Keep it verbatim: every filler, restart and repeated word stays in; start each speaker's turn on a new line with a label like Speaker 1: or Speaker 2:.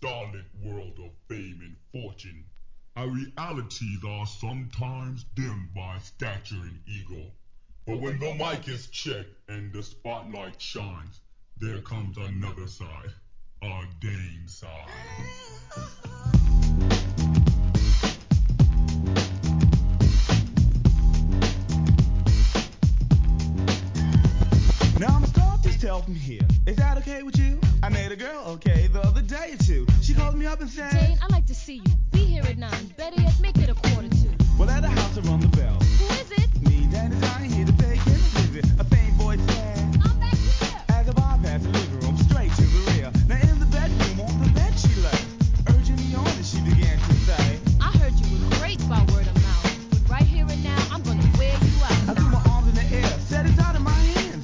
Speaker 1: starlit world of fame and fortune. Our realities are sometimes dimmed by stature and ego. But when the mic is checked and the spotlight shines, there comes another side, a Dame side.
Speaker 2: Now I'ma start this tale from here. Is that okay with you? I made a girl okay the other day or two. She called me up and said,
Speaker 3: Dane,